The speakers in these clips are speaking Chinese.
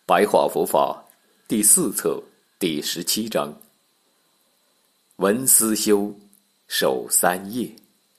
白话佛法第4册第17章，闻思修，守3业。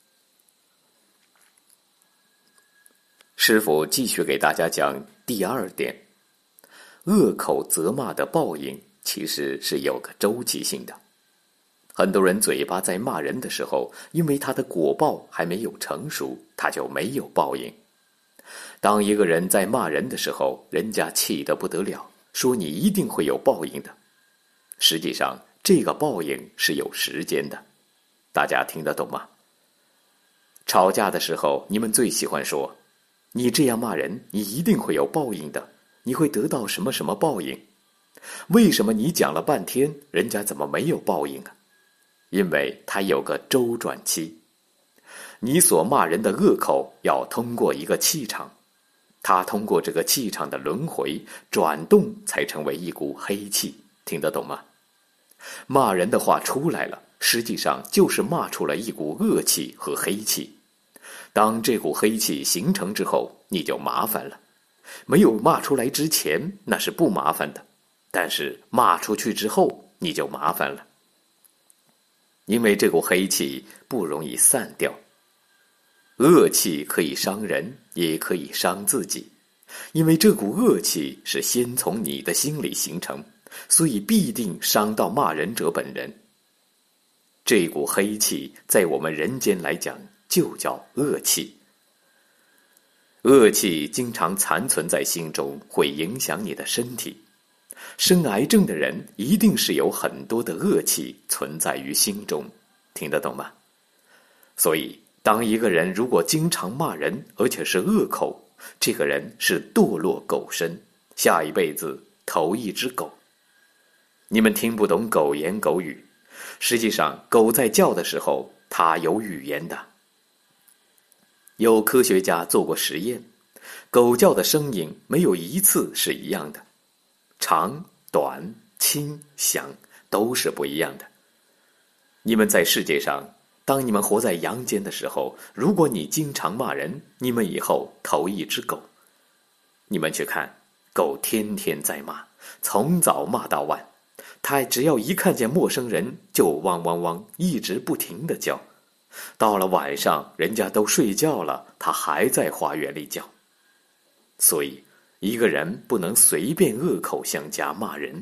师父继续给大家讲第2点，恶口责骂的报应其实是有个周期性的。很多人嘴巴在骂人的时候，因为他的果报还没有成熟，他就没有报应。当一个人在骂人的时候，人家气得不得了，说你一定会有报应的。实际上，这个报应是有时间的，大家听得懂吗？吵架的时候，你们最喜欢说，你这样骂人，你一定会有报应的，你会得到什么什么报应。为什么你讲了半天，人家怎么没有报应啊？因为它有个周转期。你所骂人的恶口要通过一个气场，它通过这个气场的轮回转动，才成为一股黑气，听得懂吗？骂人的话出来了，实际上就是骂出了一股恶气和黑气。当这股黑气形成之后，你就麻烦了。没有骂出来之前，那是不麻烦的，但是骂出去之后，你就麻烦了。因为这股黑气不容易散掉。恶气可以伤人，也可以伤自己，因为这股恶气是先从你的心里形成，所以必定伤到骂人者本人。这股黑气在我们人间来讲就叫恶气。恶气经常残存在心中，会影响你的身体。生癌症的人一定是有很多的恶气存在于心中，听得懂吗？所以当一个人如果经常骂人，而且是恶口，这个人是堕落狗身，下一辈子投一只狗。你们听不懂狗言狗语，实际上狗在叫的时候，它有语言的。有科学家做过实验，狗叫的声音没有一次是一样的，长、短、轻、响都是不一样的。你们在世界上，当你们活在阳间的时候，如果你经常骂人，你们以后投一只狗。你们去看，狗天天在骂，从早骂到晚，它只要一看见陌生人就汪汪汪，一直不停地叫。到了晚上，人家都睡觉了，它还在花园里叫。所以一个人不能随便恶口相加骂人。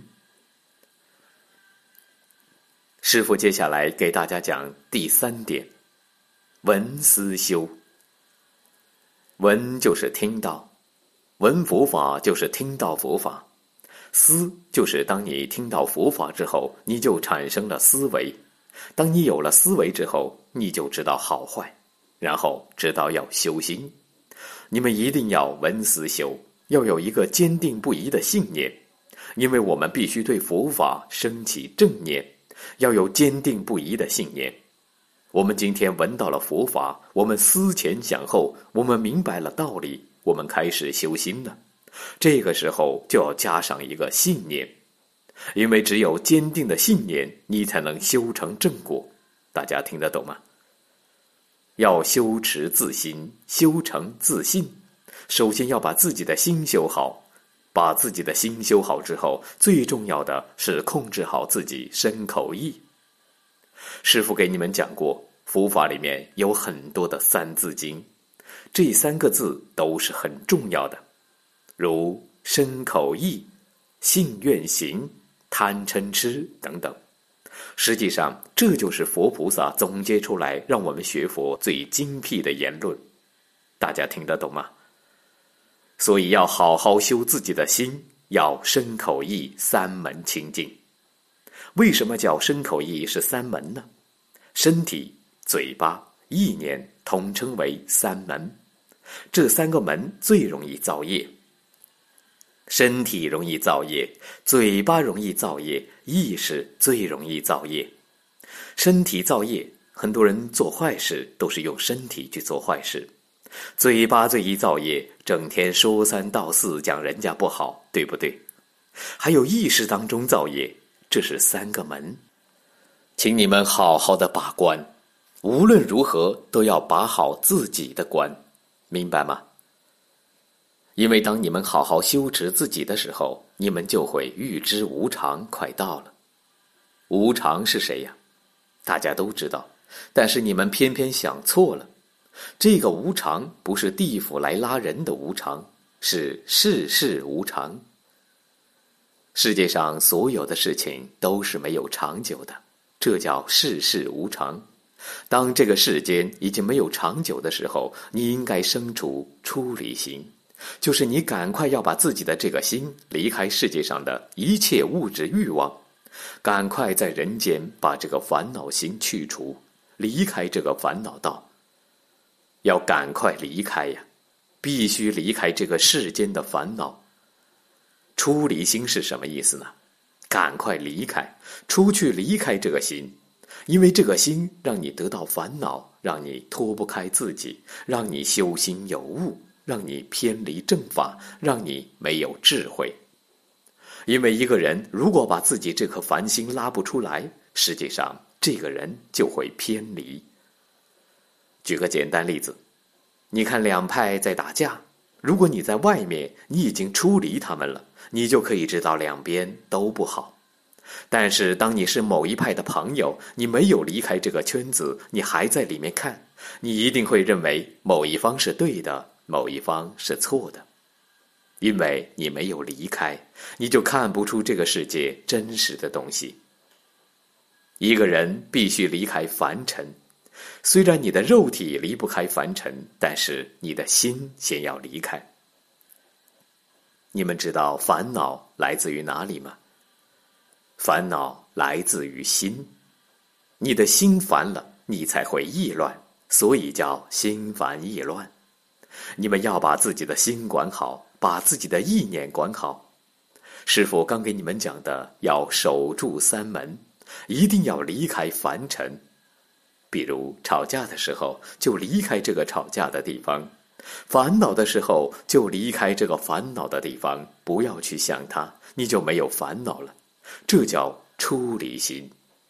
师父接下来给大家讲第3点，闻思修。闻就是听到，闻佛法就是听到佛法，思就是当你听到佛法之后，你就产生了思维。当你有了思维之后，你就知道好坏，然后知道要修心。你们一定要闻思修，要有一个坚定不移的信念，因为我们必须对佛法升起正念，要有坚定不移的信念。我们今天闻到了佛法，我们思前想后，我们明白了道理，我们开始修心了。这个时候就要加上一个信念，因为只有坚定的信念，你才能修成正果。大家听得懂吗？要修持自心，修成自信。首先要把自己的心修好，把自己的心修好之后，最重要的是控制好自己身口意。师父给你们讲过，佛法里面有很多的三字经，这3个字都是很重要的，如身口意、信愿行、贪嗔痴等等。实际上这就是佛菩萨总结出来让我们学佛最精辟的言论，大家听得懂吗？所以要好好修自己的心，要身口意3门清净。为什么叫身口意是3门呢？身体、嘴巴、意念统称为3门，这3个门最容易造业。身体容易造业，嘴巴容易造业，意识最容易造业。身体造业，很多人做坏事都是用身体去做坏事。嘴巴最易造业，整天说3道4，讲人家不好，对不对？还有意识当中造业，这是3个门。请你们好好的把关，无论如何都要把好自己的关，明白吗？ 因为当你们好好修持自己的时候，你们就会预知无常快到了。无常是谁呀？大家都知道，但是你们偏偏想错了。这个无常不是地府来拉人的无常，是世事无常。世界上所有的事情都是没有长久的，这叫世事无常。当这个世间已经没有长久的时候，你应该生出出离心，就是你赶快要把自己的这个心离开世界上的一切物质欲望，赶快在人间把这个烦恼心去除，离开这个烦恼道。要赶快离开呀，必须离开这个世间的烦恼。出离心是什么意思呢？赶快离开，出去离开这个心，因为这个心让你得到烦恼，让你脱不开自己，让你修心有误，让你偏离正法，让你没有智慧。因为一个人如果把自己这颗烦心拉不出来，实际上这个人就会偏离。举个简单例子，你看两派在打架，如果你在外面，你已经出离他们了，你就可以知道两边都不好。但是当你是某一派的朋友，你没有离开这个圈子，你还在里面看，你一定会认为某一方是对的，某一方是错的。因为你没有离开，你就看不出这个世界真实的东西。一个人必须离开凡尘，虽然你的肉体离不开凡尘，但是你的心先要离开。你们知道烦恼来自于哪里吗？烦恼来自于心。你的心烦了，你才会意乱，所以叫心烦意乱。你们要把自己的心管好，把自己的意念管好。师父刚给你们讲的，要守住三门，一定要离开凡尘。比如吵架的时候，就离开这个吵架的地方；烦恼的时候，就离开这个烦恼的地方，不要去想它，你就没有烦恼了。这叫出离心。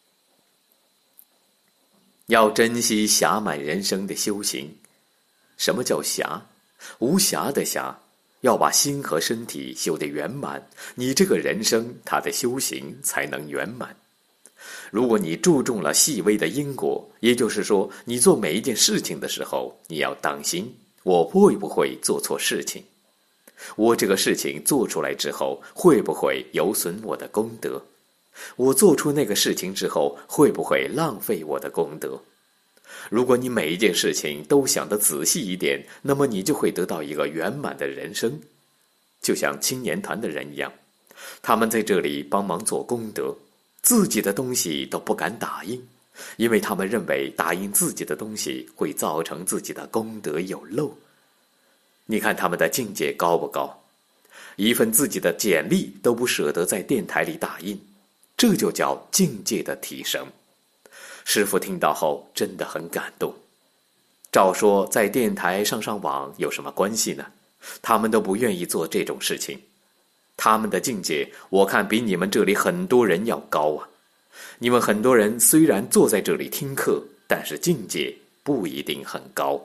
要珍惜暇满人生的修行。什么叫暇？无暇的暇，要把心和身体修得圆满，你这个人生它的修行才能圆满。如果你注重了细微的因果，也就是说你做每一件事情的时候，你要当心，我会不会做错事情？我这个事情做出来之后，会不会有损我的功德？我做出那个事情之后，会不会浪费我的功德？如果你每一件事情都想得仔细一点，那么你就会得到一个圆满的人生。就像青年团的人一样，他们在这里帮忙做功德，自己的东西都不敢打印，因为他们认为打印自己的东西会造成自己的功德有漏。你看他们的境界高不高？一份自己的简历都不舍得在电台里打印，这就叫境界的提升。师父听到后真的很感动。照说在电台上网有什么关系呢？他们都不愿意做这种事情。他们的境界我看比你们这里很多人要高啊。你们很多人虽然坐在这里听课，但是境界不一定很高。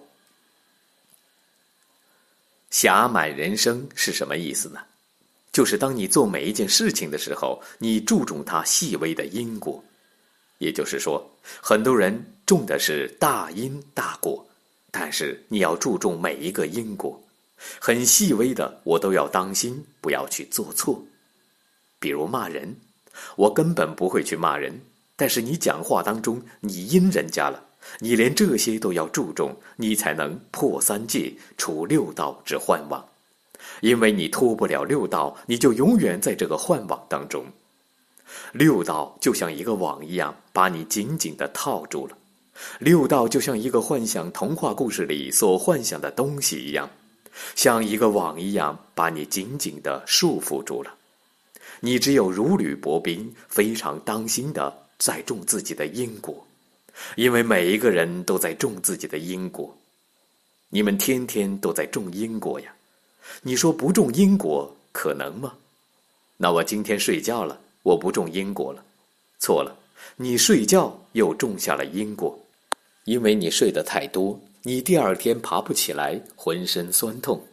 暇满人生是什么意思呢？就是当你做每一件事情的时候，你注重它细微的因果。也就是说，很多人种的是大因大果，但是你要注重每一个因果，很细微的我都要当心，不要去做错。比如骂人，我根本不会去骂人，但是你讲话当中你阴人家了，你连这些都要注重，你才能破三界，除六道之幻网。因为你脱不了六道，你就永远在这个幻网当中。六道就像一个网一样，把你紧紧地套住了。六道就像一个幻想童话故事里所幻想的东西一样，像一个网一样，把你紧紧地束缚住了。你只有如履薄冰，非常当心地在种自己的因果，因为每一个人都在种自己的因果。你们天天都在种因果呀，你说不种因果可能吗？那我今天睡觉了，我不种因果了。错了，你睡觉又种下了因果。因为你睡得太多，你第二天爬不起来，浑身酸痛。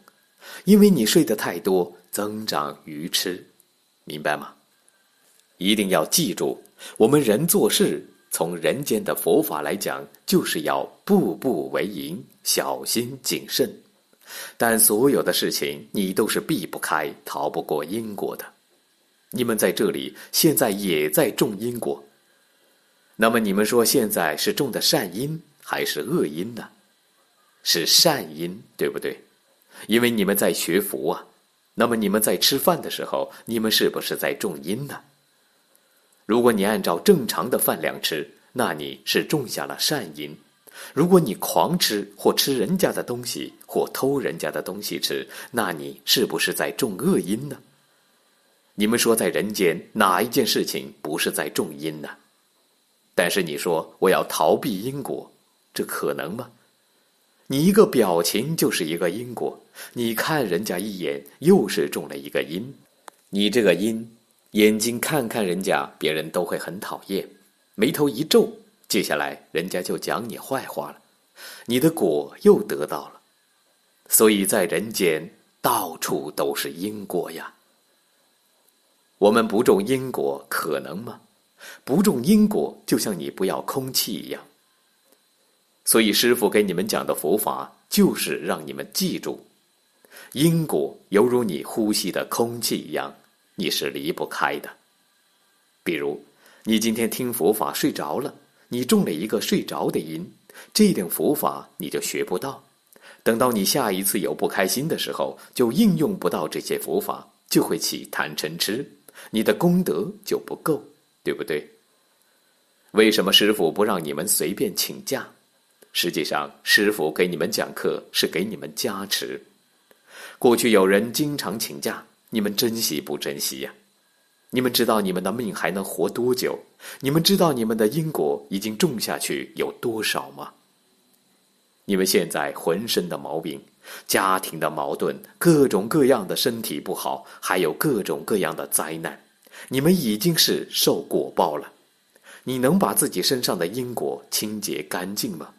因为你睡得太多，增长愚痴，明白吗？一定要记住，我们人做事，从人间的佛法来讲，就是要步步为营，小心谨慎。但所有的事情，你都是避不开、逃不过因果的。你们在这里，现在也在种因果。那么你们说，现在是种的善因还是恶因呢？是善因，对不对？因为你们在学佛啊。那么你们在吃饭的时候，你们是不是在种因呢？如果你按照正常的饭量吃，那你是种下了善因。如果你狂吃或吃人家的东西或偷人家的东西吃，那你是不是在种恶因呢？你们说在人间哪一件事情不是在种因呢？但是你说我要逃避因果，这可能吗？你一个表情就是一个因果，你看人家一眼又是种了一个因。你这个因，眼睛看看人家，别人都会很讨厌，眉头一皱，接下来人家就讲你坏话了，你的果又得到了。所以在人间到处都是因果呀。我们不种因果可能吗？不种因果就像你不要空气一样。所以师父给你们讲的佛法，就是让你们记住，因果犹如你呼吸的空气一样，你是离不开的。比如你今天听佛法睡着了，你种了一个睡着的因，这点佛法你就学不到。等到你下一次有不开心的时候，就应用不到这些佛法，就会起贪嗔痴，你的功德就不够，对不对？为什么师父不让你们随便请假？实际上师父给你们讲课是给你们加持。过去有人经常请假，你们珍惜不珍惜呀？你们知道你们的命还能活多久？你们知道你们的因果已经种下去有多少吗？你们现在浑身的毛病，家庭的矛盾，各种各样的身体不好，还有各种各样的灾难，你们已经是受果报了。你能把自己身上的因果清洁干净吗？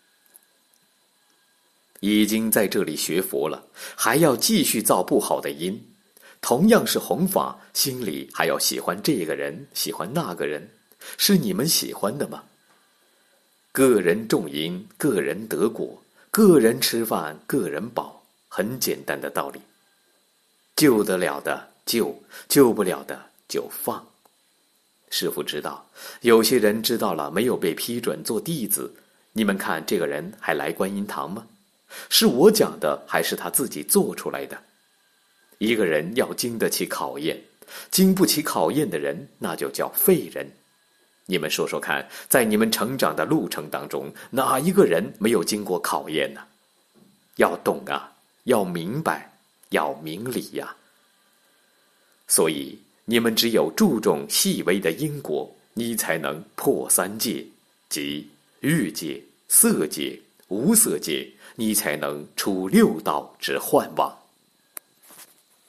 已经在这里学佛了，还要继续造不好的因，同样是弘法，心里还要喜欢这个人，喜欢那个人，是你们喜欢的吗？个人种因，个人得果，个人吃饭，个人饱，很简单的道理。救得了的救，救不了的就放。师父知道，有些人知道了没有被批准做弟子，你们看这个人还来观音堂吗？是我讲的，还是他自己做出来的？一个人要经得起考验，经不起考验的人，那就叫废人。你们说说看，在你们成长的路程当中，哪一个人没有经过考验呢？要懂啊，要明白，要明理呀。所以你们只有注重细微的因果，你才能破三界，即欲界、色界、无色界，你才能出六道之幻网。